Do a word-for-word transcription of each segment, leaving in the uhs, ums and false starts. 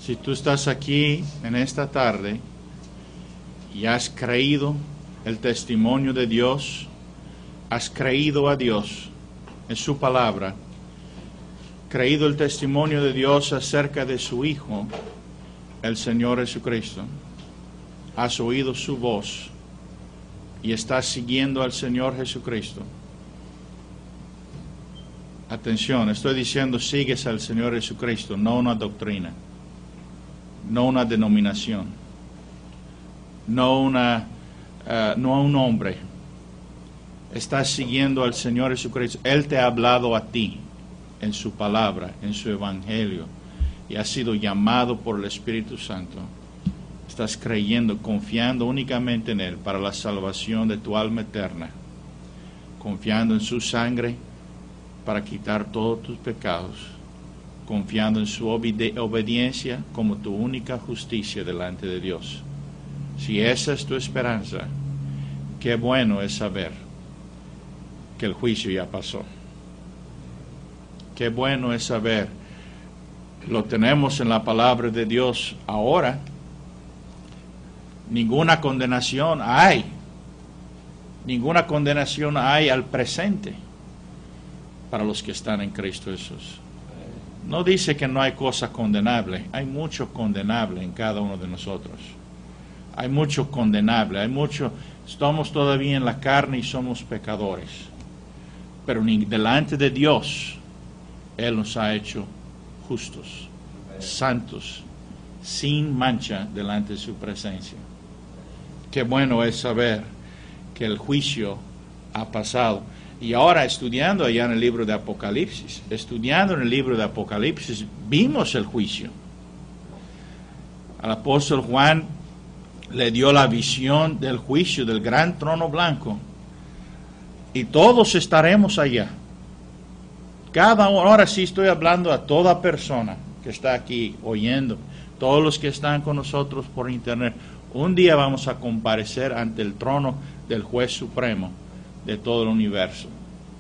Si tú estás aquí en esta tarde y has creído el testimonio de Dios, has creído a Dios en su palabra, creído el testimonio de Dios acerca de su Hijo, el Señor Jesucristo, has oído su voz y estás siguiendo al Señor Jesucristo. Atención, estoy diciendo sigues al Señor Jesucristo, no una doctrina, no una denominación, no, una, uh, no a un hombre. Estás siguiendo al Señor Jesucristo. Él te ha hablado a ti en su palabra, en su evangelio, y has sido llamado por el Espíritu Santo. Estás creyendo, confiando únicamente en Él para la salvación de tu alma eterna, confiando en su sangre para quitar todos tus pecados, confiando en su obede- obediencia como tu única justicia delante de Dios. Si esa es tu esperanza, qué bueno es saber que el juicio ya pasó. Qué bueno es saber, lo tenemos en la palabra de Dios ahora. Ninguna condenación hay, ninguna condenación hay al presente para los que están en Cristo Jesús. No dice que no hay cosa condenable, hay mucho condenable en cada uno de nosotros. Hay mucho condenable, hay mucho, estamos todavía en la carne y somos pecadores. Pero ni delante de Dios, Él nos ha hecho justos, santos, sin mancha delante de su presencia. Qué bueno es saber que el juicio ha pasado. Y ahora estudiando allá en el libro de Apocalipsis, estudiando en el libro de Apocalipsis, vimos el juicio. Al apóstol Juan le dio la visión del juicio del gran trono blanco. Y todos estaremos allá. Cada uno, ahora sí estoy hablando a toda persona que está aquí oyendo, todos los que están con nosotros por internet. Un día vamos a comparecer ante el trono del juez supremo de todo el universo.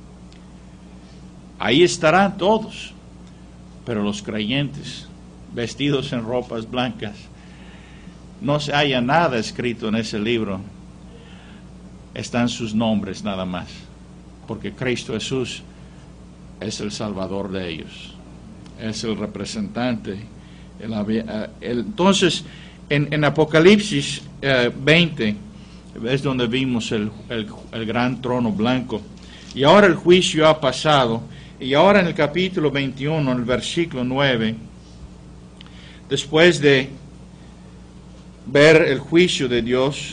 Ahí estarán todos, pero los creyentes, vestidos en ropas blancas, no se haya nada escrito en ese libro. Están sus nombres nada más, porque Cristo Jesús es el Salvador de ellos, es el representante. El, el, entonces, en, en Apocalipsis eh, veinte, es donde vimos el, el, el gran trono blanco. Y ahora el juicio ha pasado. Y ahora en el capítulo veintiuno, en el versículo nueve, después de ver el juicio de Dios,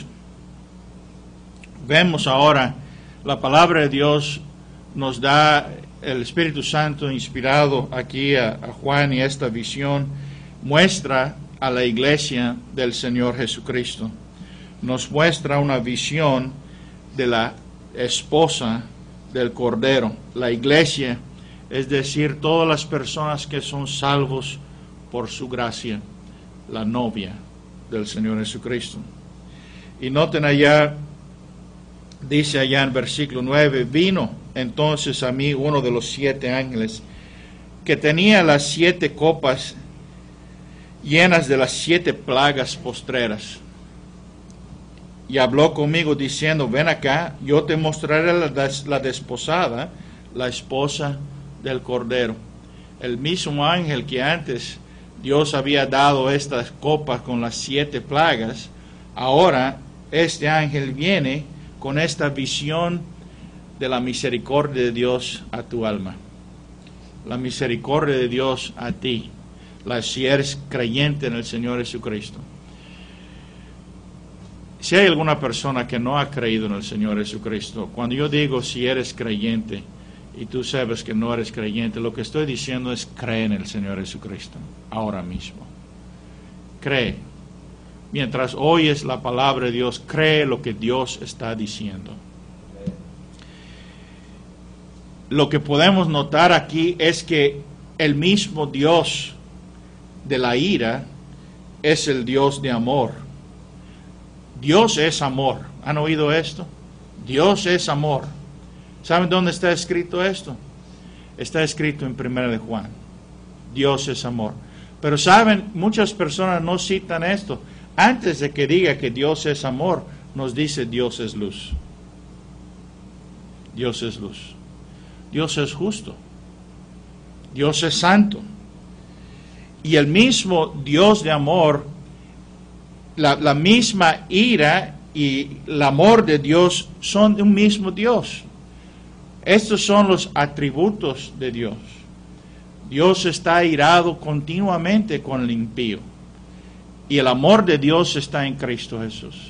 vemos ahora la palabra de Dios nos da el Espíritu Santo inspirado aquí a, a Juan, y esta visión muestra a la iglesia del Señor Jesucristo. Nos muestra una visión de la esposa del Cordero, la iglesia, es decir, todas las personas que son salvos por su gracia, la novia del Señor Jesucristo. Y noten allá, dice allá en versículo nueve, vino entonces a mí uno de los siete ángeles que tenía las siete copas llenas de las siete plagas postreras. Y habló conmigo diciendo, ven acá, yo te mostraré la, des, la desposada, la esposa del Cordero. El mismo ángel que antes Dios había dado estas copas con las siete plagas, ahora este ángel viene con esta visión de la misericordia de Dios a tu alma. La misericordia de Dios a ti, la, si eres creyente en el Señor Jesucristo. Si hay alguna persona que no ha creído en el Señor Jesucristo, cuando yo digo si eres creyente y tú sabes que no eres creyente, lo que estoy diciendo es cree en el Señor Jesucristo ahora mismo. Cree. Mientras oyes la palabra de Dios, cree lo que Dios está diciendo. Lo que podemos notar aquí es que el mismo Dios de la ira es el Dios de amor. Dios es amor. ¿Han oído esto? Dios es amor. ¿Saben dónde está escrito esto? Está escrito en primera de Juan. Dios es amor. Pero saben, muchas personas no citan esto. Antes de que diga que Dios es amor, nos dice Dios es luz. Dios es luz. Dios es justo. Dios es santo. Y el mismo Dios de amor, la, la misma ira y el amor de Dios son de un mismo Dios. Estos son los atributos de Dios. Dios está airado continuamente con el impío. Y el amor de Dios está en Cristo Jesús.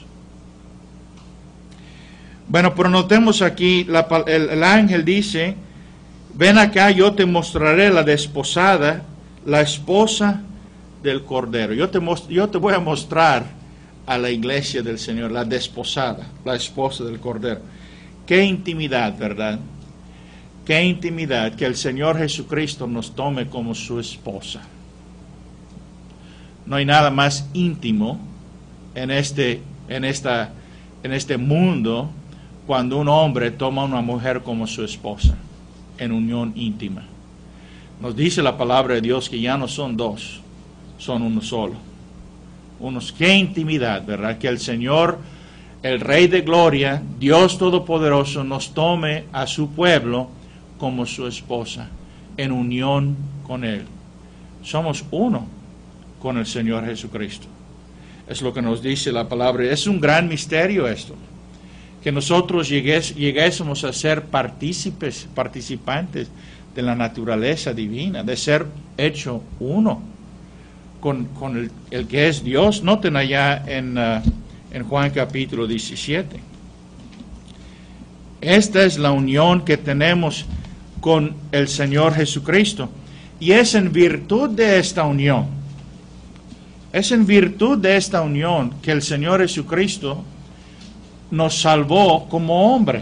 Bueno, pero notemos aquí, la, el, el ángel dice, ven acá, yo te mostraré la desposada, la esposa del Cordero. Yo te, yo te voy a mostrar a la iglesia del Señor, la desposada, la esposa del Cordero. Qué intimidad, ¿verdad? Qué intimidad que el Señor Jesucristo nos tome como su esposa. No hay nada más íntimo en este, en esta, en este mundo cuando un hombre toma a una mujer como su esposa, en unión íntima. Nos dice la palabra de Dios que ya no son dos, son uno solo. Unos, qué intimidad, ¿verdad? Que el Señor, el Rey de Gloria, Dios Todopoderoso, nos tome a su pueblo como su esposa, en unión con Él. Somos uno con el Señor Jesucristo. Es lo que nos dice la palabra. Es un gran misterio esto, que nosotros llegues, lleguésemos a ser partícipes, participantes de la naturaleza divina, de ser hecho uno con, con el, el que es Dios. Noten allá en, uh, en Juan capítulo diecisiete. Esta es la unión que tenemos con el Señor Jesucristo. Y es en virtud de esta unión, es en virtud de esta unión que el Señor Jesucristo nos salvó como hombre.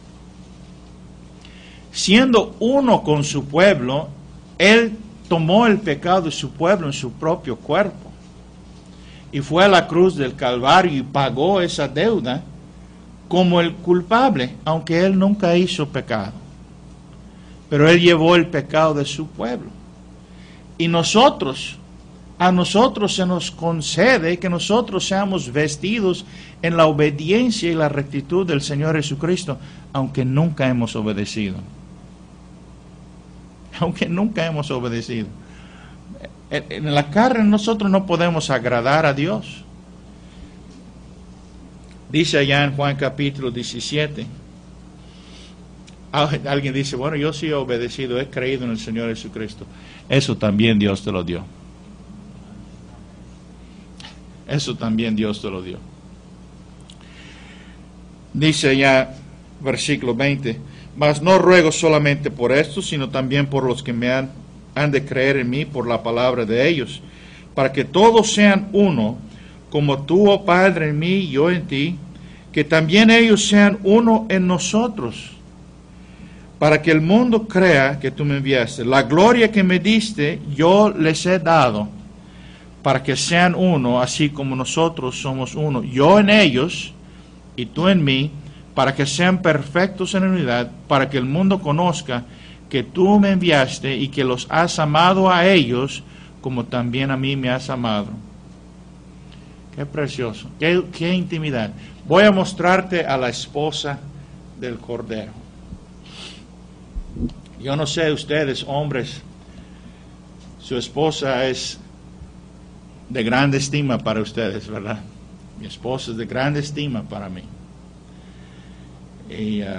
Siendo uno con su pueblo, Él tomó el pecado de su pueblo en su propio cuerpo. Y fue a la cruz del Calvario y pagó esa deuda como el culpable, aunque Él nunca hizo pecado. Pero Él llevó el pecado de su pueblo. Y nosotros, a nosotros se nos concede que nosotros seamos vestidos en la obediencia y la rectitud del Señor Jesucristo, aunque nunca hemos obedecido. Aunque nunca hemos obedecido. En la carne nosotros no podemos agradar a Dios. Dice allá en Juan capítulo diecisiete. Alguien dice, bueno, yo sí he obedecido, he creído en el Señor Jesucristo. Eso también Dios te lo dio. Eso también Dios te lo dio. Dice ya, versículo veinte, mas no ruego solamente por esto, sino también por los que me han, han de creer en mí por la palabra de ellos, para que todos sean uno, como tú, oh Padre, en mí y yo en ti, que también ellos sean uno en nosotros, para que el mundo crea que tú me enviaste. La gloria que me diste, yo les he dado, para que sean uno, así como nosotros somos uno. Yo en ellos y tú en mí, para que sean perfectos en unidad, para que el mundo conozca que tú me enviaste y que los has amado a ellos, como también a mí me has amado. Qué precioso, qué, qué intimidad. Voy a mostrarte a la esposa del Cordero. Yo no sé ustedes, hombres, su esposa es de grande estima para ustedes, ¿verdad? Mi esposa es de grande estima para mí. Y uh,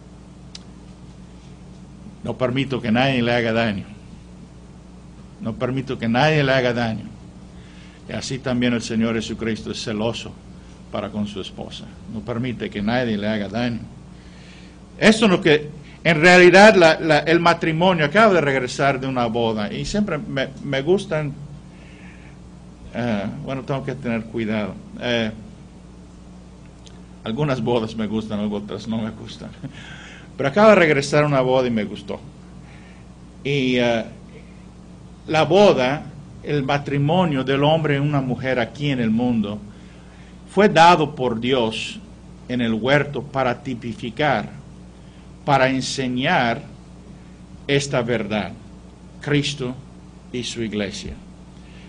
no permito que nadie le haga daño. No permito que nadie le haga daño. Y así también el Señor Jesucristo es celoso para con su esposa. No permite que nadie le haga daño. Esto es lo que, en realidad, la, la, el matrimonio, acabo de regresar de una boda y siempre me, me gustan, uh, bueno, tengo que tener cuidado. Uh, algunas bodas me gustan, otras no me gustan. Pero acabo de regresar a una boda y me gustó. Y uh, la boda, el matrimonio del hombre y una mujer aquí en el mundo, fue dado por Dios en el huerto para tipificar, para enseñar esta verdad, Cristo y su iglesia.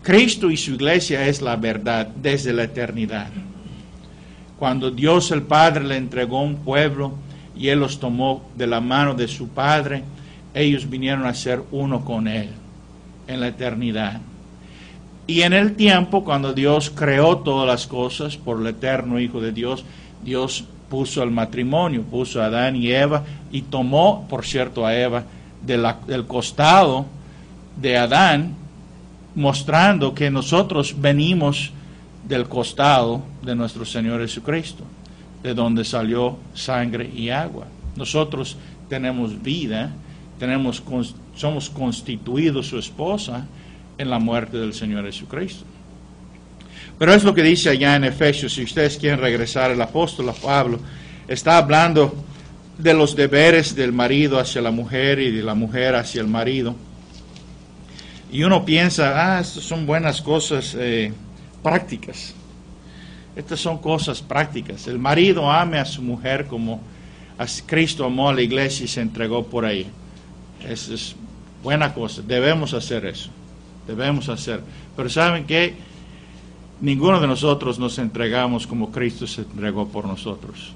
Cristo y su iglesia es la verdad desde la eternidad. Cuando Dios el Padre le entregó un pueblo y Él los tomó de la mano de su Padre, ellos vinieron a ser uno con Él en la eternidad. Y en el tiempo, cuando Dios creó todas las cosas por el eterno Hijo de Dios, Dios puso el matrimonio, puso a Adán y Eva, y tomó, por cierto, a Eva de la, del costado de Adán, mostrando que nosotros venimos del costado de nuestro Señor Jesucristo, de donde salió sangre y agua. Nosotros tenemos vida, tenemos, somos constituidos su esposa en la muerte del Señor Jesucristo. Pero es lo que dice allá en Efesios. Si ustedes quieren regresar, el apóstol Pablo está hablando de los deberes del marido hacia la mujer y de la mujer hacia el marido. Y uno piensa, ah, estas son buenas cosas eh, prácticas. Estas son cosas prácticas. El marido ame a su mujer como Cristo amó a la iglesia y se entregó por ahí. Esa es buena cosa. Debemos hacer eso. Debemos hacer. Pero ¿saben qué? Ninguno de nosotros nos entregamos como Cristo se entregó por nosotros.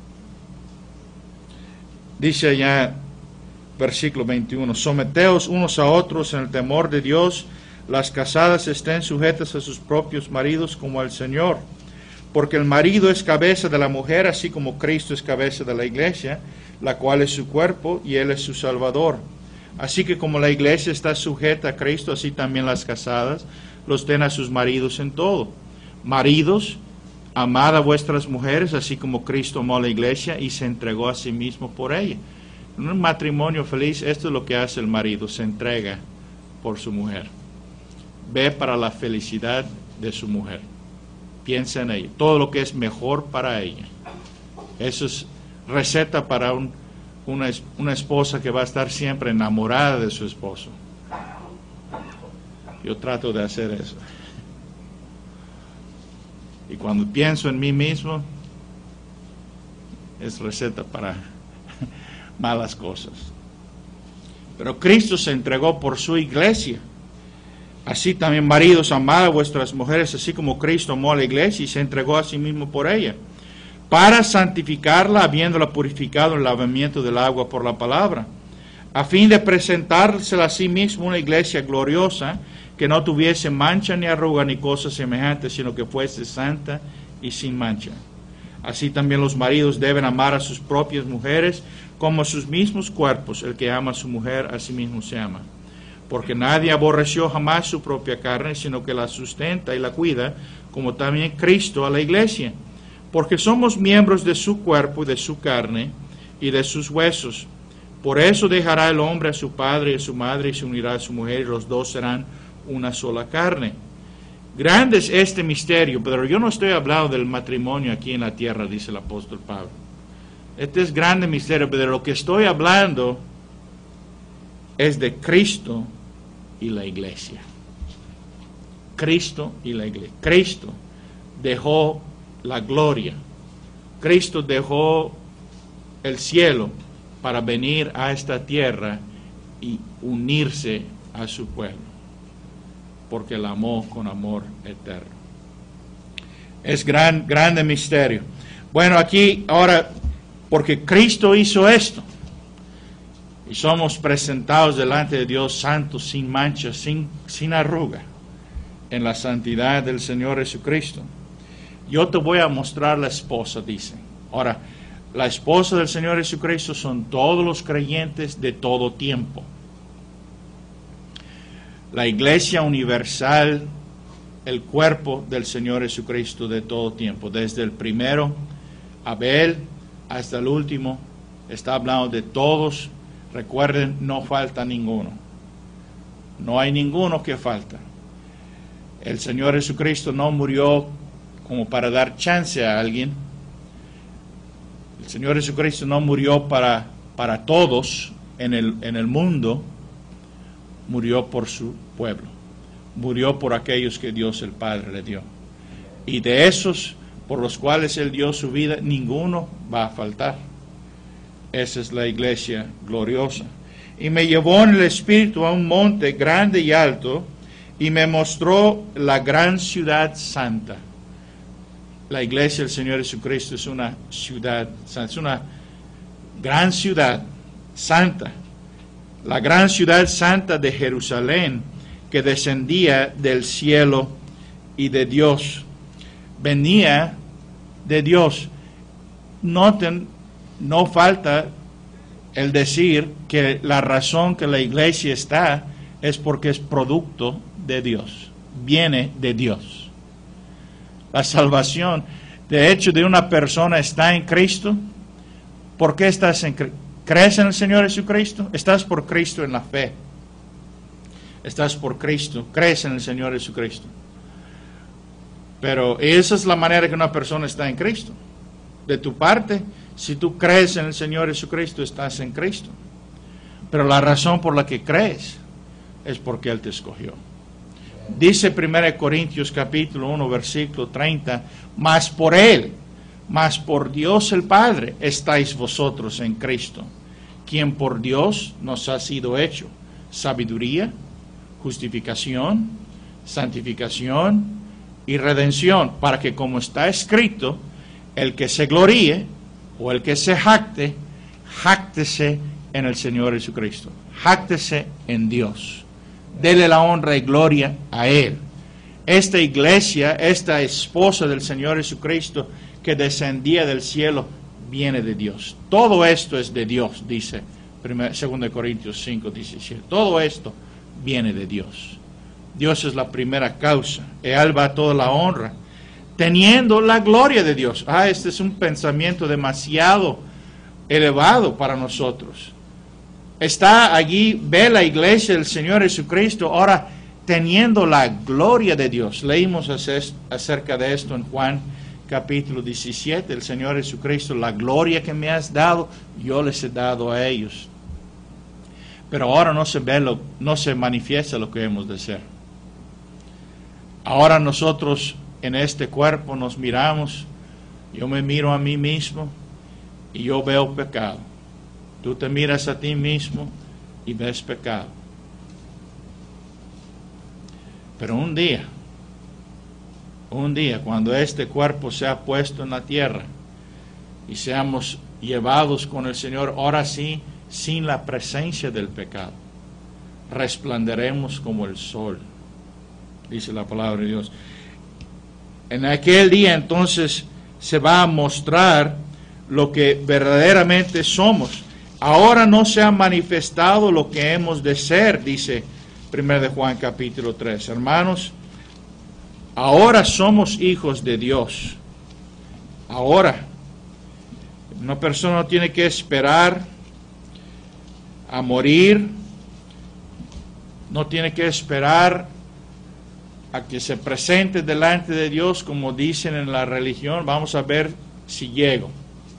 Dice allá, versículo veintiuno, someteos unos a otros en el temor de Dios, las casadas estén sujetas a sus propios maridos como al Señor, porque el marido es cabeza de la mujer, así como Cristo es cabeza de la iglesia, la cual es su cuerpo y Él es su Salvador. Así que como la iglesia está sujeta a Cristo, así también las casadas los den a sus maridos en todo. Maridos, amad a vuestras mujeres, así como Cristo amó a la iglesia y se entregó a sí mismo por ella. En un matrimonio feliz, esto es lo que hace el marido, se entrega por su mujer. Ve para la felicidad de su mujer. Piensa en ella, todo lo que es mejor para ella. Eso es receta para un, una, una esposa que va a estar siempre enamorada de su esposo. Yo trato de hacer eso. Y cuando pienso en mí mismo, es receta para malas cosas. Pero Cristo se entregó por su iglesia. Así también, maridos, amad a vuestras mujeres, así como Cristo amó a la iglesia y se entregó a sí mismo por ella, para santificarla, habiéndola purificado en el lavamiento del agua por la palabra, a fin de presentársela a sí mismo una iglesia gloriosa, que no tuviese mancha ni arruga ni cosa semejante, sino que fuese santa y sin mancha. Así también los maridos deben amar a sus propias mujeres como a sus mismos cuerpos. El que ama a su mujer, a sí mismo se ama. Porque nadie aborreció jamás su propia carne, sino que la sustenta y la cuida, como también Cristo a la iglesia. Porque somos miembros de su cuerpo y de su carne y de sus huesos. Por eso dejará el hombre a su padre y a su madre y se unirá a su mujer, y los dos serán una sola carne. Grande es este misterio, pero yo no estoy hablando del matrimonio aquí en la tierra, dice el apóstol Pablo. Este es grande misterio, pero de lo que estoy hablando es de Cristo y la iglesia. Cristo y la iglesia. Cristo dejó la gloria. Cristo dejó el cielo para venir a esta tierra y unirse a su pueblo, porque la amó con amor eterno. Es gran, grande misterio. Bueno, aquí ahora, porque Cristo hizo esto, y somos presentados delante de Dios santos, sin mancha, sin, sin arruga, en la santidad del Señor Jesucristo. Yo te voy a mostrar la esposa, dice. Ahora, la esposa del Señor Jesucristo son todos los creyentes de todo tiempo. La iglesia universal, el cuerpo del Señor Jesucristo de todo tiempo, desde el primero, Abel, hasta el último, está hablando de todos. Recuerden, no falta ninguno. No hay ninguno que falta. El Señor Jesucristo no murió como para dar chance a alguien. El Señor Jesucristo no murió para, para todos en el, en el mundo. Murió por su pueblo. Murió por aquellos que Dios el Padre le dio. Y de esos por los cuales Él dio su vida, ninguno va a faltar. Esa es la iglesia gloriosa. Y me llevó en el Espíritu a un monte grande y alto, y me mostró la gran ciudad santa. La iglesia del Señor Jesucristo es una ciudad santa, es una gran ciudad santa, la gran ciudad santa de Jerusalén, que descendía del cielo y de Dios. Venía de Dios. Noten, no falta el decir que la razón que la iglesia está es porque es producto de Dios, viene de Dios. La salvación, de hecho, de una persona está en Cristo. ¿Por qué estás en Cristo? ¿Crees en el Señor Jesucristo? Estás por Cristo en la fe. Estás por Cristo, crees en el Señor Jesucristo. Pero esa es la manera que una persona está en Cristo. De tu parte, si tú crees en el Señor Jesucristo, estás en Cristo. Pero la razón por la que crees es porque Él te escogió. Dice primera Corintios capítulo uno, versículo treinta, mas por Él, mas por Dios el Padre, estáis vosotros en Cristo, quien por Dios nos ha sido hecho sabiduría, justificación, santificación y redención, para que, como está escrito, el que se gloríe o el que se jacte, jáctese en el Señor Jesucristo, jáctese en Dios. Dele la honra y gloria a Él. Esta iglesia, esta esposa del Señor Jesucristo que descendía del cielo, viene de Dios. Todo esto es de Dios, dice segunda Corintios cinco, diecisiete. Todo esto viene de Dios. Dios es la primera causa. Él va toda la honra, teniendo la gloria de Dios. Ah, este es un pensamiento demasiado elevado para nosotros. Está allí, ve la iglesia del Señor Jesucristo, ahora teniendo la gloria de Dios. Leímos acerca de esto en Juan capítulo diecisiete. El Señor Jesucristo, la gloria que me has dado, yo les he dado a ellos. Pero ahora no se ve, lo, no se manifiesta lo que hemos de ser. Ahora nosotros en este cuerpo nos miramos, yo me miro a mí mismo y yo veo pecado. Tú te miras a ti mismo y ves pecado. Pero un día, un día, cuando este cuerpo sea puesto en la tierra y seamos llevados con el Señor, ahora sí, sin la presencia del pecado, resplanderemos como el sol, dice la palabra de Dios. En aquel día entonces se va a mostrar lo que verdaderamente somos. Ahora no se ha manifestado lo que hemos de ser, dice primera de Juan capítulo tres. Hermanos, ahora somos hijos de Dios. Ahora, una persona no tiene que esperar a morir, no tiene que esperar a que se presente delante de Dios, como dicen en la religión. Vamos a ver si llego.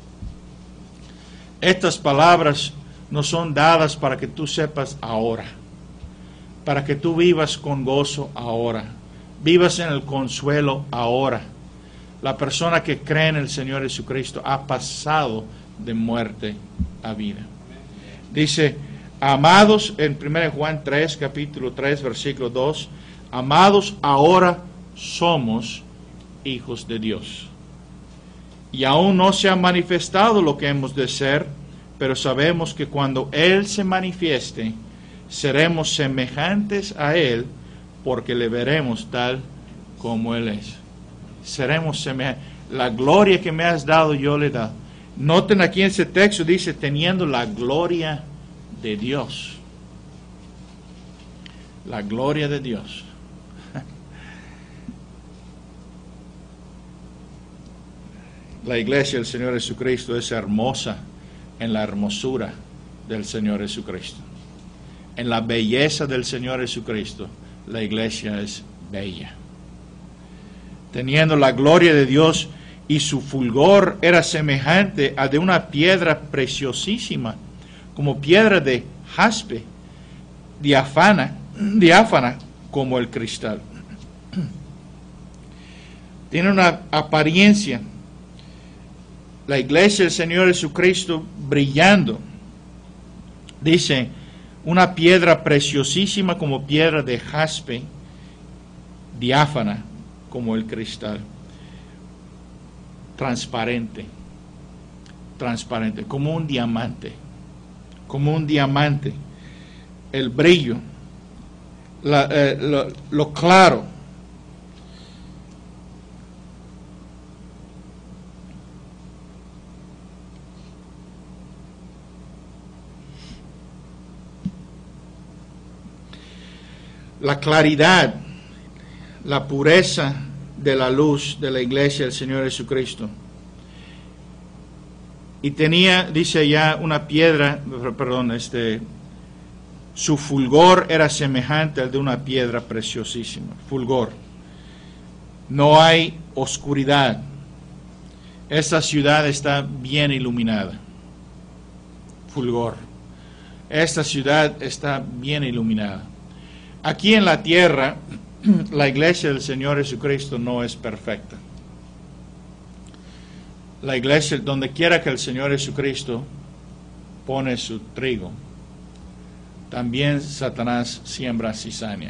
Estas palabras no son dadas para que tú sepas ahora, para que tú vivas con gozo ahora, vivas en el consuelo ahora. La persona que cree en el Señor Jesucristo ha pasado de muerte a vida. Dice, amados, en primera Juan tres, capítulo tres, versículo dos, amados, ahora somos hijos de Dios. Y aún no se ha manifestado lo que hemos de ser, pero sabemos que cuando Él se manifieste, seremos semejantes a Él, porque le veremos tal como Él es. Seremos semejantes. La gloria que me has dado, yo le he dado. Noten aquí en ese texto, dice, teniendo la gloria de Dios. La gloria de Dios. La iglesia del Señor Jesucristo es hermosa en la hermosura del Señor Jesucristo. En la belleza del Señor Jesucristo, la iglesia es bella. Teniendo la gloria de Dios, y su fulgor era semejante a de una piedra preciosísima, como piedra de jaspe, diáfana, diáfana como el cristal. Tiene una apariencia, la iglesia del Señor Jesucristo brillando. Dice, una piedra preciosísima como piedra de jaspe diáfana como el cristal, transparente, transparente, como un diamante, como un diamante, el brillo, la, eh, lo, lo claro. La claridad, la pureza de la luz de la iglesia del Señor Jesucristo. Y tenía, dice allá, una piedra, perdón, este, su fulgor era semejante al de una piedra preciosísima, fulgor. No hay oscuridad. Esta ciudad está bien iluminada. Fulgor. Esta ciudad está bien iluminada. Aquí en la tierra, la iglesia del Señor Jesucristo no es perfecta. La iglesia, donde quiera que el Señor Jesucristo pone su trigo, también Satanás siembra cizaña.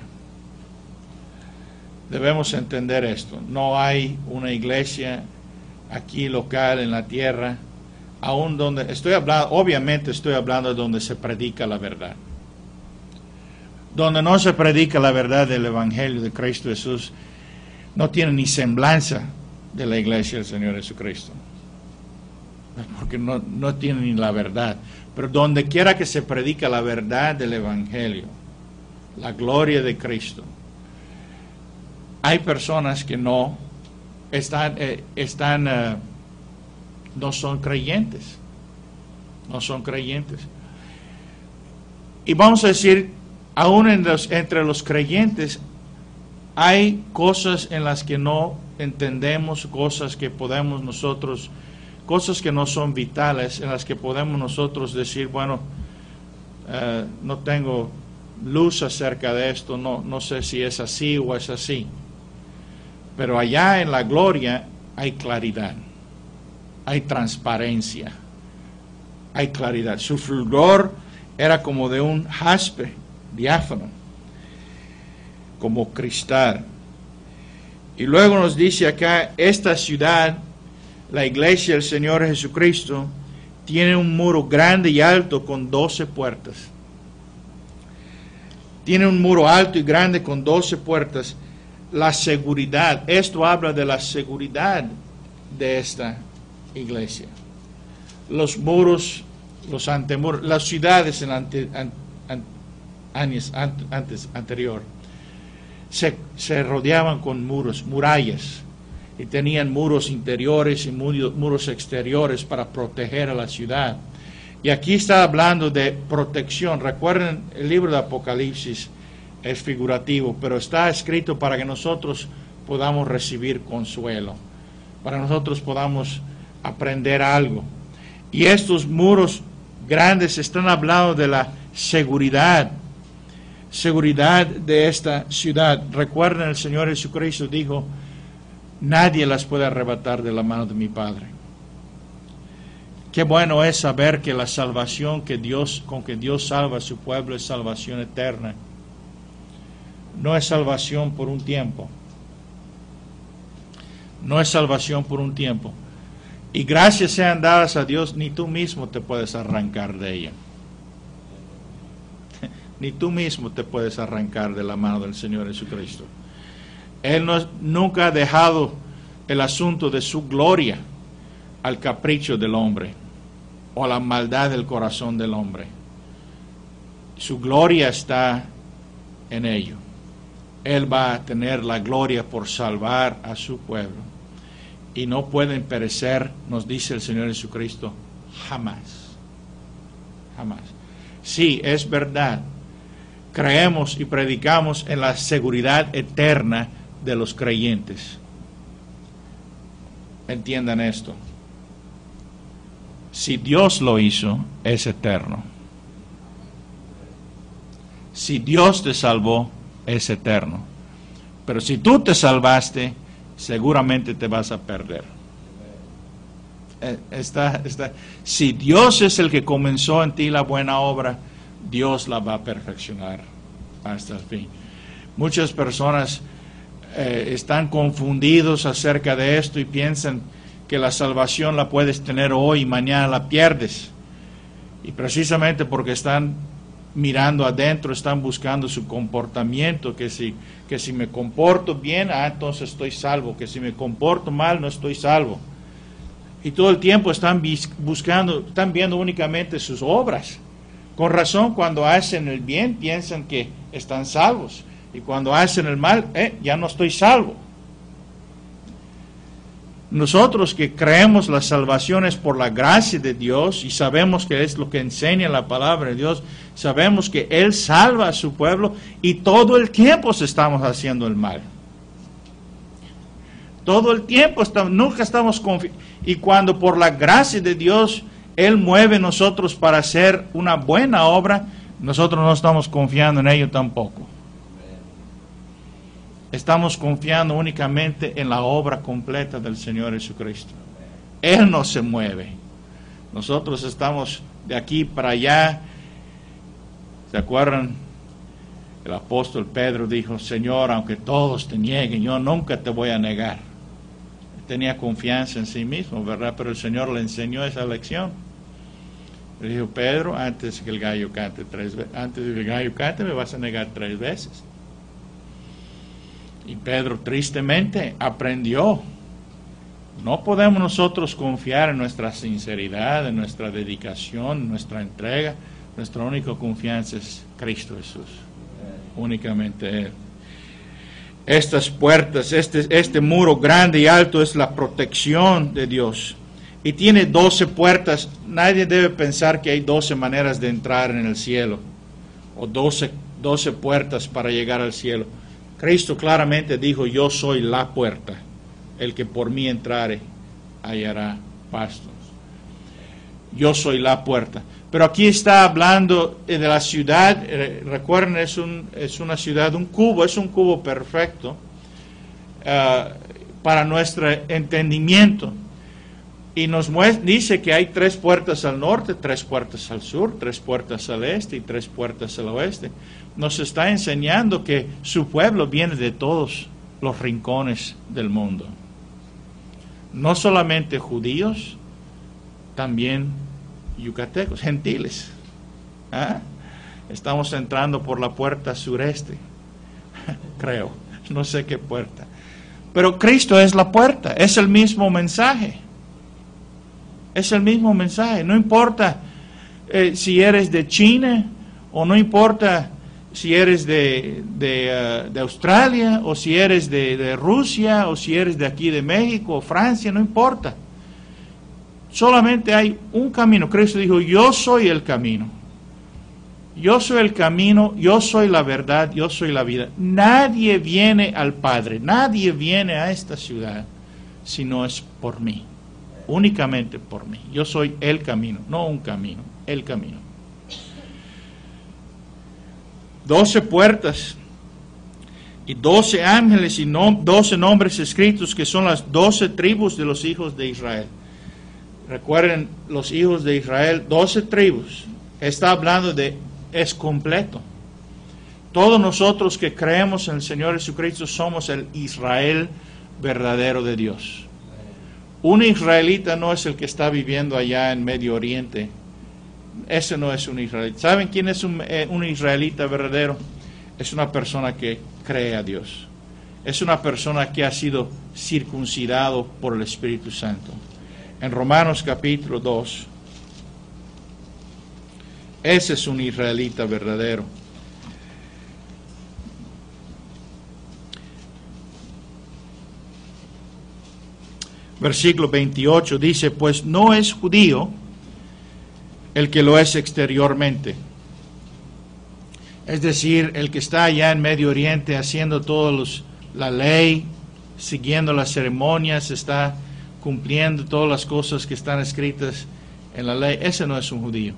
Debemos entender esto. No hay una iglesia aquí local en la tierra, aún donde, estoy hablando, obviamente estoy hablando de donde se predica la verdad. Donde no se predica la verdad del Evangelio de Cristo Jesús, no tiene ni semblanza de la iglesia del Señor Jesucristo. Porque no, no tiene ni la verdad. Pero donde quiera que se predica la verdad del Evangelio, la gloria de Cristo, hay personas que no están, eh, están uh, no son creyentes. No son creyentes. Y vamos a decir, aún en los, entre los creyentes hay cosas en las que no entendemos, cosas que podemos nosotros, cosas que no son vitales, en las que podemos nosotros decir, bueno, uh, no tengo luz acerca de esto, no, no sé si es así o es así. Pero allá en la gloria hay claridad, hay transparencia, hay claridad. Su fulgor era como de un jaspe diáfano, como cristal. Y luego nos dice acá, esta ciudad, la iglesia del Señor Jesucristo, tiene un muro grande y alto con doce puertas. Tiene un muro alto y grande con doce puertas. La seguridad, esto habla de la seguridad de esta iglesia. Los muros, los antemuros, las ciudades en ante, an, an, años antes, anterior, se, se rodeaban con muros, murallas, y tenían muros interiores y muros exteriores para proteger a la ciudad. Y aquí está hablando de protección. Recuerden, el libro de Apocalipsis es figurativo, pero está escrito para que nosotros podamos recibir consuelo, para que nosotros podamos aprender algo. Y estos muros grandes están hablando de la seguridad, seguridad de esta ciudad. Recuerden, el Señor Jesucristo dijo, nadie las puede arrebatar de la mano de mi Padre. Qué bueno es saber que la salvación que Dios, con que Dios salva a su pueblo es salvación eterna. No es salvación por un tiempo. No es salvación por un tiempo. Y gracias sean dadas a Dios, ni tú mismo te puedes arrancar de ella. Ni tú mismo te puedes arrancar de la mano del Señor Jesucristo. Él no, nunca ha dejado el asunto de su gloria al capricho del hombre o a la maldad del corazón del hombre. Su gloria está en ello. Él va a tener la gloria por salvar a su pueblo. Y no pueden perecer, nos dice el Señor Jesucristo, jamás. Jamás. Sí, es verdad. Creemos y predicamos en la seguridad eterna de los creyentes. Entiendan esto. Si Dios lo hizo, es eterno. Si Dios te salvó, es eterno. Pero si tú te salvaste, seguramente te vas a perder. Está, está. Si Dios es el que comenzó en ti la buena obra, Dios la va a perfeccionar hasta el fin. Muchas personas eh, están confundidos acerca de esto y piensan que la salvación la puedes tener hoy y mañana la pierdes. Y precisamente porque están mirando adentro, están buscando su comportamiento, que si, que si me comporto bien, ah, entonces estoy salvo, que si me comporto mal, no estoy salvo. Y todo el tiempo están buscando, están viendo únicamente sus obras. Con razón, cuando hacen el bien, piensan que están salvos. Y cuando hacen el mal, eh, ya no estoy salvo. Nosotros que creemos la salvación es por la gracia de Dios y sabemos que es lo que enseña la palabra de Dios, sabemos que Él salva a su pueblo y todo el tiempo estamos haciendo el mal. Todo el tiempo, estamos, nunca estamos confiando. Y cuando por la gracia de Dios Él mueve a nosotros para hacer una buena obra, nosotros no estamos confiando en ello tampoco. Estamos confiando únicamente en la obra completa del Señor Jesucristo. Él no se mueve. Nosotros estamos de aquí para allá. ¿Se acuerdan? El apóstol Pedro dijo, Señor, aunque todos te nieguen, yo nunca te voy a negar. Tenía confianza en sí mismo, ¿verdad? Pero el Señor le enseñó esa lección. Le dijo, Pedro, antes que el gallo cante tres veces, antes de que el gallo cante me vas a negar tres veces. Y Pedro tristemente aprendió. No podemos nosotros confiar en nuestra sinceridad, en nuestra dedicación, en nuestra entrega. Nuestra única confianza es Cristo Jesús. Únicamente Él. Estas puertas, este, este muro grande y alto es la protección de Dios. Y tiene doce puertas. Nadie debe pensar que hay doce maneras de entrar en el cielo. O doce, doce puertas para llegar al cielo. Cristo claramente dijo, yo soy la puerta, el que por mí entrare hallará pastos. Yo soy la puerta. Pero aquí está hablando de la ciudad, recuerden, es, un, es una ciudad, un cubo, es un cubo perfecto uh, para nuestro entendimiento. Y nos muestra, dice que hay tres puertas al norte, tres puertas al sur, tres puertas al este y tres puertas al oeste. Nos está enseñando que su pueblo viene de todos los rincones del mundo. No solamente judíos, también yucatecos, gentiles. ¿Ah? Estamos entrando por la puerta sureste, creo, no sé qué puerta. Pero Cristo es la puerta, es el mismo mensaje. Es el mismo mensaje. No importa eh, si eres de China o no importa si eres de, de, uh, de Australia o si eres de, de Rusia o si eres de aquí de México o Francia, no importa. Solamente hay un camino. Cristo dijo, yo soy el camino. Yo soy el camino, yo soy la verdad, yo soy la vida. Nadie viene al Padre, nadie viene a esta ciudad si no es por mí. Únicamente por mí. Yo soy el camino, no un camino, el camino. Doce puertas y doce ángeles y no, doce nombres escritos que son las doce tribus de los hijos de Israel. Recuerden, los hijos de Israel, doce tribus. Está hablando de, es completo. Todos nosotros que creemos en el Señor Jesucristo somos el Israel verdadero de Dios. Un israelita no es el que está viviendo allá en Medio Oriente. Ese no es un israelita. ¿Saben quién es un, eh, un israelita verdadero? Es una persona que cree a Dios. Es una persona que ha sido circuncidado por el Espíritu Santo. En Romanos capítulo dos, ese es un israelita verdadero. Versículo veintiocho dice, pues no es judío el que lo es exteriormente. Es decir, el que está allá en Medio Oriente haciendo toda la ley, siguiendo las ceremonias, está cumpliendo todas las cosas que están escritas en la ley. Ese no es un judío.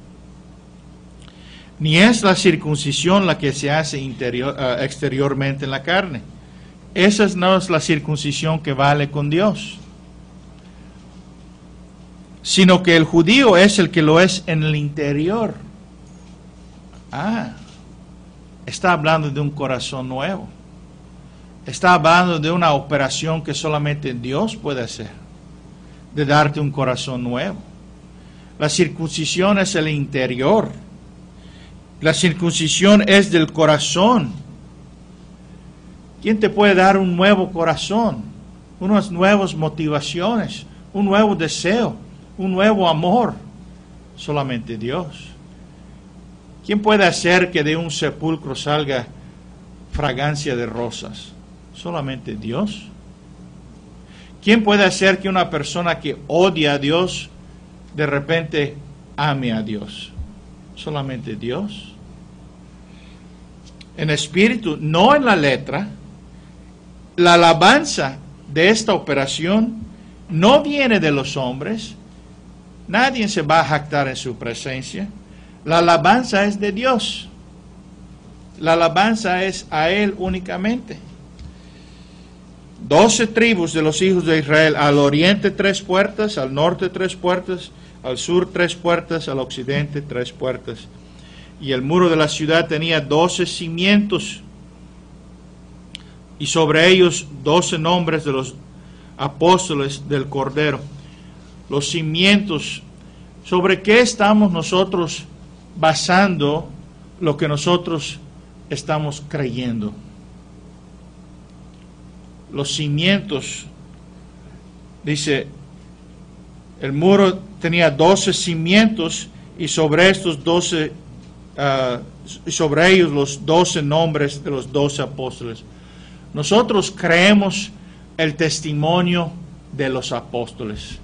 Ni es la circuncisión la que se hace interior, uh, exteriormente en la carne. Esa no es la circuncisión que vale con Dios. Sino que el judío es el que lo es en el interior. Ah, está hablando de un corazón nuevo. está hablando de una operación que solamente Dios puede hacer, de darte un corazón nuevo. La circuncisión es el interior. La circuncisión es del corazón. ¿Quién te puede dar un nuevo corazón? Unas nuevas motivaciones, un nuevo deseo, un nuevo amor. Solamente Dios. ¿Quién puede hacer que de un sepulcro salga fragancia de rosas? Solamente Dios. ¿Quién puede hacer que una persona que odia a Dios de repente ame a Dios? Solamente Dios. En espíritu, no en la letra. La alabanza de esta operación no viene de los hombres. Nadie se va a jactar en su presencia. La alabanza es de Dios. La alabanza es a Él únicamente. Doce tribus de los hijos de Israel, al oriente tres puertas, al norte tres puertas, al sur tres puertas, al occidente tres puertas. Y el muro de la ciudad tenía doce cimientos, y sobre ellos doce nombres de los apóstoles del Cordero. Los cimientos, ¿sobre qué estamos nosotros basando lo que nosotros estamos creyendo? Los cimientos, dice, el muro tenía doce cimientos y sobre estos doce, uh, sobre ellos los doce nombres de los doce apóstoles. Nosotros creemos el testimonio de los apóstoles.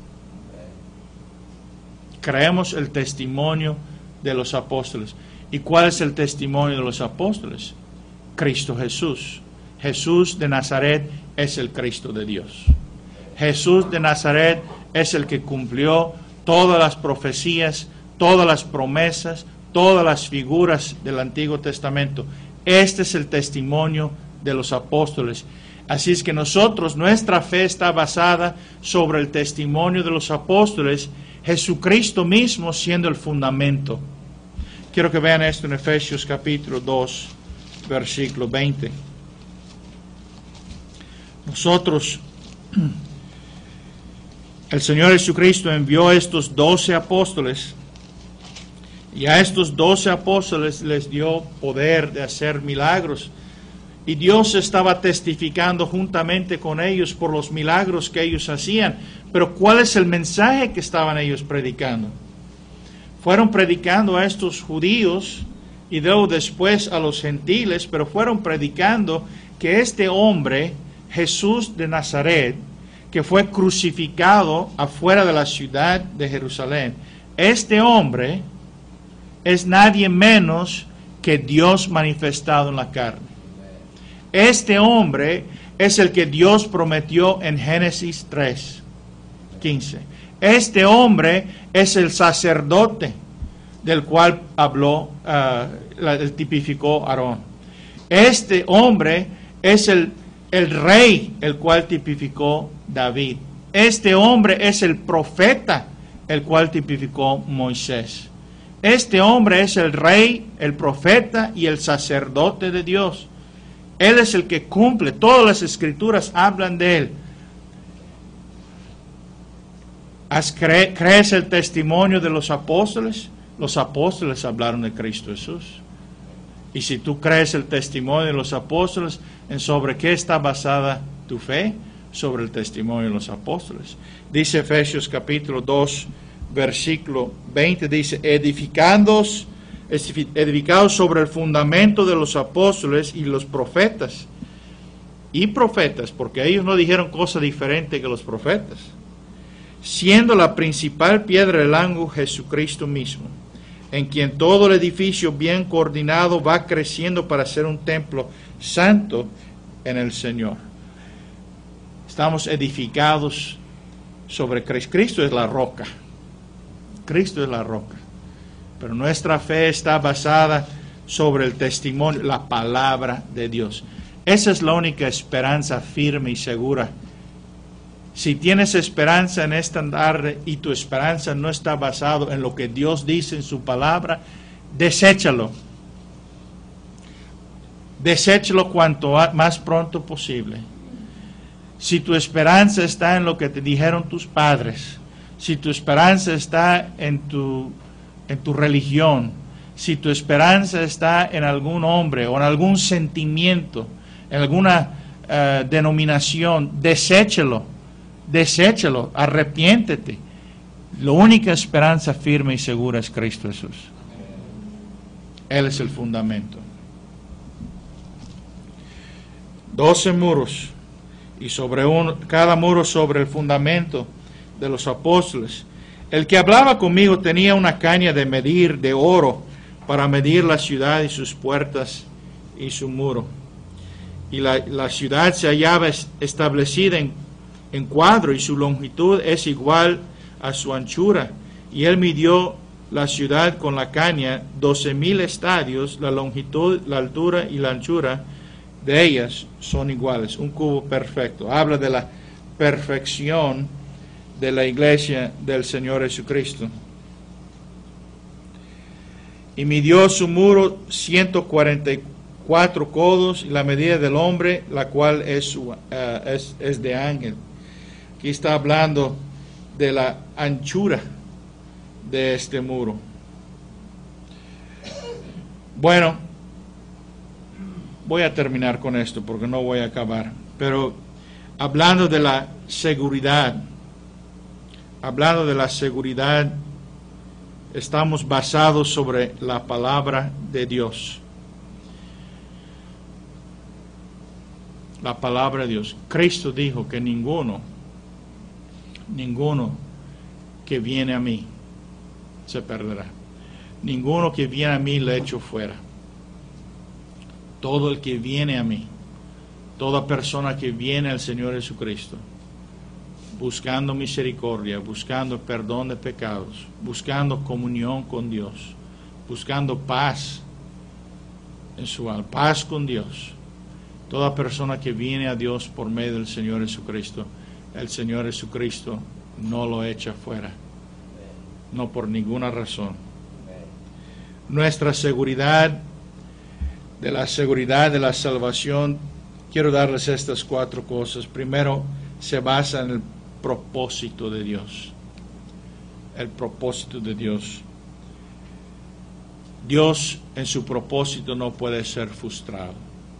Creemos el testimonio de los apóstoles. ¿Y cuál es el testimonio de los apóstoles? Cristo Jesús. Jesús de Nazaret es el Cristo de Dios. Jesús de Nazaret es el que cumplió todas las profecías, todas las promesas, todas las figuras del Antiguo Testamento. Este es el testimonio de los apóstoles. Así es que nosotros, nuestra fe está basada sobre el testimonio de los apóstoles, Jesucristo mismo siendo el fundamento. Quiero que vean esto en Efesios capítulo dos, versículo veinte. Nosotros, el Señor Jesucristo envió a estos doce apóstoles, y a estos doce apóstoles les dio poder de hacer milagros. Y Dios estaba testificando juntamente con ellos por los milagros que ellos hacían. Pero ¿cuál es el mensaje que estaban ellos predicando? Fueron predicando a estos judíos y luego después a los gentiles, pero fueron predicando que este hombre, Jesús de Nazaret, que fue crucificado afuera de la ciudad de Jerusalén, este hombre es nadie menos que Dios manifestado en la carne. Este hombre es el que Dios prometió en Génesis tres, quince. Este hombre es el sacerdote del cual habló, uh, el tipificó Aarón. Este hombre es el, el rey, el cual tipificó David. Este hombre es el profeta, el cual tipificó Moisés. Este hombre es el rey, el profeta y el sacerdote de Dios. Él es el que cumple, todas las escrituras hablan de Él. ¿Cre- ¿Crees el testimonio de los apóstoles? Los apóstoles hablaron de Cristo Jesús. Y si tú crees el testimonio de los apóstoles, ¿en sobre qué está basada tu fe? Sobre el testimonio de los apóstoles. Dice Efesios capítulo dos, versículo veinte, dice, edificándoos, edificados sobre el fundamento de los apóstoles y los profetas. Y profetas, porque ellos no dijeron cosa diferente que los profetas. Siendo la principal piedra del ángulo Jesucristo mismo, en quien todo el edificio bien coordinado va creciendo para ser un templo santo en el Señor. Estamos edificados sobre Cristo. Cristo es la roca. Cristo es la roca. Pero nuestra fe está basada sobre el testimonio, la palabra de Dios. Esa es la única esperanza firme y segura. Si tienes esperanza en esta tarde y tu esperanza no está basada en lo que Dios dice en su palabra, deséchalo. deséchalo cuanto más pronto posible. Si tu esperanza está en lo que te dijeron tus padres, si tu esperanza está en tu, en tu religión, si tu esperanza está en algún hombre o en algún sentimiento, en alguna uh, denominación, deséchalo, deséchalo, arrepiéntete. La única esperanza firme y segura es Cristo Jesús. Él es el fundamento. Doce muros, y sobre uno, cada muro sobre el fundamento de los apóstoles. El que hablaba conmigo tenía una caña de medir de oro para medir la ciudad y sus puertas y su muro. Y la, la ciudad se hallaba establecida en, en cuadro, y su longitud es igual a su anchura. Y él midió la ciudad con la caña, doce mil estadios, la longitud, la altura y la anchura de ellas son iguales, un cubo perfecto. Habla de la perfección de la iglesia del Señor Jesucristo. Y midió su muro ciento cuarenta y cuatro codos, y la medida del hombre, la cual es, su, uh, es, es de ángel. Aquí está hablando de la anchura de este muro. Bueno, voy a terminar con esto porque no voy a acabar. Pero hablando de la seguridad, hablando de la seguridad, estamos basados sobre la palabra de Dios. La palabra de Dios. Cristo dijo que ninguno, ninguno que viene a mí se perderá. Ninguno que viene a mí le echo fuera. Todo el que viene a mí, toda persona que viene al Señor Jesucristo, buscando misericordia, buscando perdón de pecados, buscando comunión con Dios, buscando paz en su alma, paz con Dios. Toda persona que viene a Dios por medio del Señor Jesucristo, el Señor Jesucristo no lo echa fuera, no por ninguna razón. Nuestra seguridad, de la seguridad de la salvación, quiero darles estas cuatro cosas. Primero, se basa en el propósito de Dios. El propósito de Dios. Dios en su propósito no puede ser frustrado.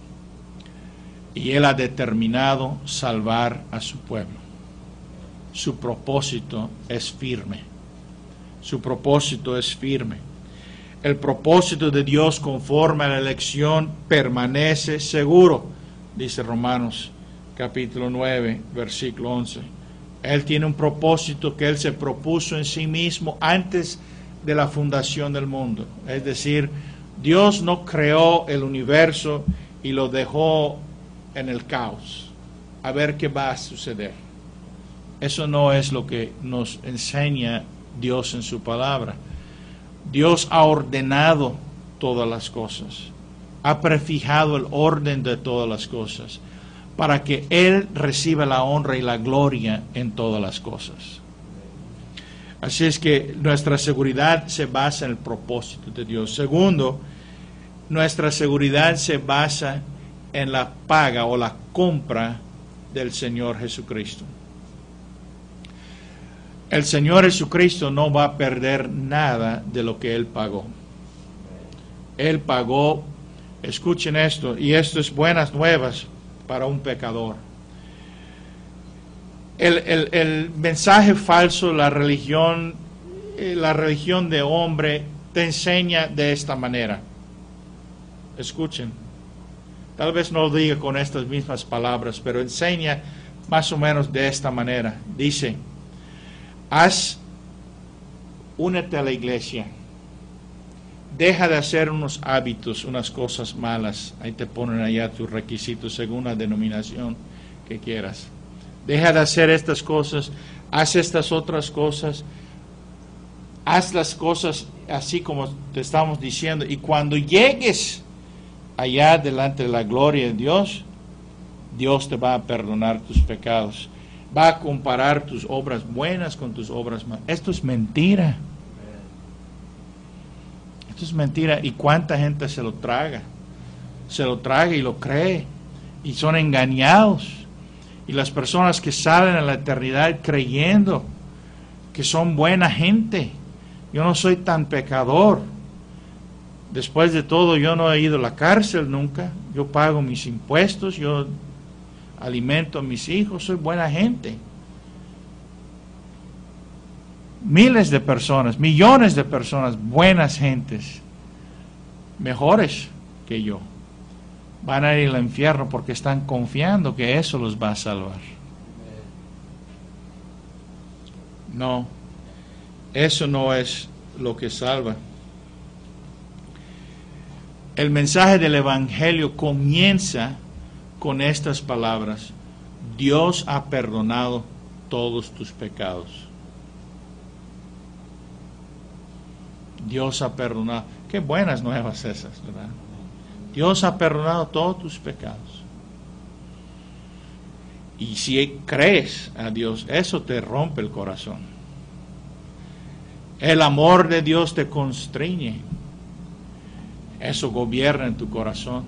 Y Él ha determinado salvar a su pueblo. Su propósito es firme. Su propósito es firme. El propósito de Dios conforme a la elección permanece seguro, dice Romanos capítulo nueve, versículo once. Él tiene un propósito que Él se propuso en sí mismo antes de la fundación del mundo. Es decir, Dios no creó el universo y lo dejó en el caos, a ver qué va a suceder. Eso no es lo que nos enseña Dios en su palabra. Dios ha ordenado todas las cosas, ha prefijado el orden de todas las cosas, para que Él reciba la honra y la gloria en todas las cosas. Así es que nuestra seguridad se basa en el propósito de Dios. Segundo, nuestra seguridad se basa en la paga o la compra del Señor Jesucristo. El Señor Jesucristo no va a perder nada de lo que Él pagó. Él pagó, escuchen esto, y esto es buenas nuevas para un pecador. El, el, el mensaje falso, la religión, la religión de hombre, te enseña de esta manera. Escuchen, tal vez no lo diga con estas mismas palabras, pero enseña más o menos de esta manera. Dice: haz, únete a la iglesia, deja de hacer unos hábitos, unas cosas malas. Ahí te ponen allá tus requisitos según la denominación que quieras. Deja de hacer estas cosas, haz estas otras cosas, haz las cosas así como te estamos diciendo, y cuando llegues allá delante de la gloria de Dios, Dios te va a perdonar tus pecados. Va a comparar tus obras buenas con tus obras malas. Esto es mentira. Esto es mentira. ¿Y cuánta gente se lo traga? se lo traga y lo cree, y son engañados. Y las personas que salen a la eternidad creyendo que son buena gente, yo no soy tan pecador, después de todo yo no he ido a la cárcel nunca, yo pago mis impuestos, yo alimento a mis hijos, soy buena gente. Miles de personas, millones de personas, buenas gentes, mejores que yo, van a ir al infierno porque están confiando que eso los va a salvar. No, eso no es lo que salva. El mensaje del Evangelio comienza con estas palabras: Dios ha perdonado todos tus pecados. Dios ha perdonado. Qué buenas nuevas esas, ¿verdad? Dios ha perdonado todos tus pecados. Y si crees a Dios, eso te rompe el corazón. El amor de Dios te constriñe. Eso gobierna en tu corazón.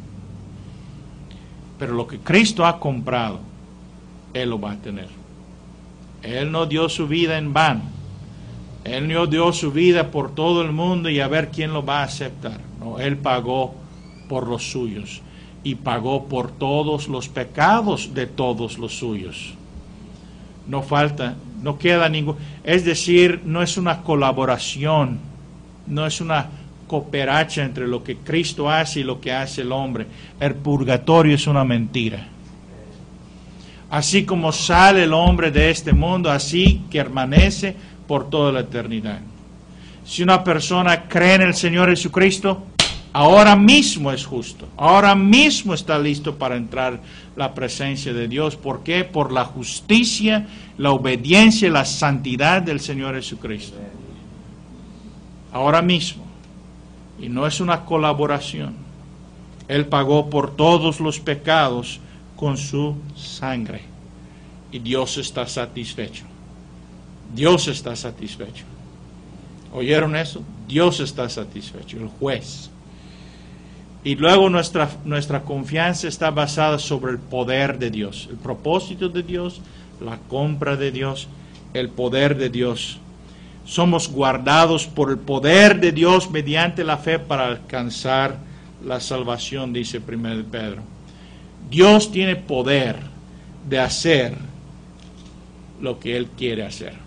Pero lo que Cristo ha comprado, Él lo va a tener. Él no dio su vida en vano. Él no dio su vida por todo el mundo y a ver quién lo va a aceptar. No, Él pagó por los suyos y pagó por todos los pecados de todos los suyos. No falta, no queda ningún. Es decir, no es una colaboración, no es una cooperacha entre lo que Cristo hace y lo que hace el hombre. El purgatorio es una mentira. Así como sale el hombre de este mundo, así que permanece por toda la eternidad. Si una persona cree en el Señor Jesucristo, ahora mismo es justo, ahora mismo está listo para entrar a la presencia de Dios. ¿Por qué? Por la justicia, la obediencia y la santidad del Señor Jesucristo. Ahora mismo. Y no es una colaboración. Él pagó por todos los pecados con su sangre. Y Dios está satisfecho. Dios está satisfecho. ¿Oyeron eso? Dios está satisfecho, el juez. Y luego nuestra, nuestra confianza está basada sobre el poder de Dios, el propósito de Dios, la compra de Dios, el poder de Dios. Somos guardados por el poder de Dios mediante la fe para alcanzar la salvación, dice primero de Pedro. Dios tiene poder de hacer lo que Él quiere hacer.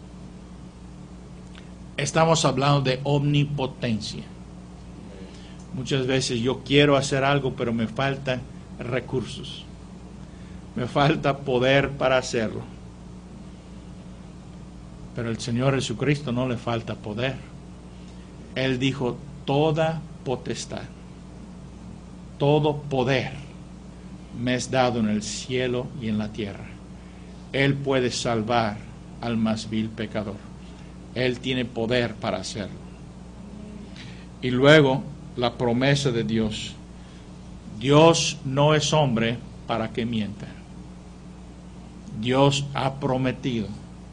Estamos hablando de omnipotencia. Muchas veces yo quiero hacer algo, pero me faltan recursos. Me falta poder para hacerlo. Pero al Señor Jesucristo no le falta poder. Él dijo, toda potestad, todo poder me es dado en el cielo y en la tierra. Él puede salvar al más vil pecador. Él tiene poder para hacerlo. Y luego, la promesa de Dios. Dios no es hombre para que mienta. Dios ha prometido.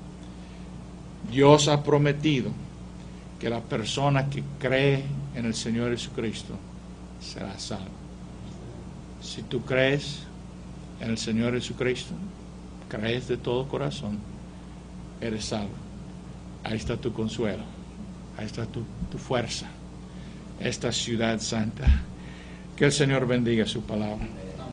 Dios ha prometido que la persona que cree en el Señor Jesucristo será salva. Si tú crees en el Señor Jesucristo, crees de todo corazón, eres salvo. Ahí está tu consuelo, ahí está tu, tu fuerza, esta ciudad santa. Que el Señor bendiga su palabra.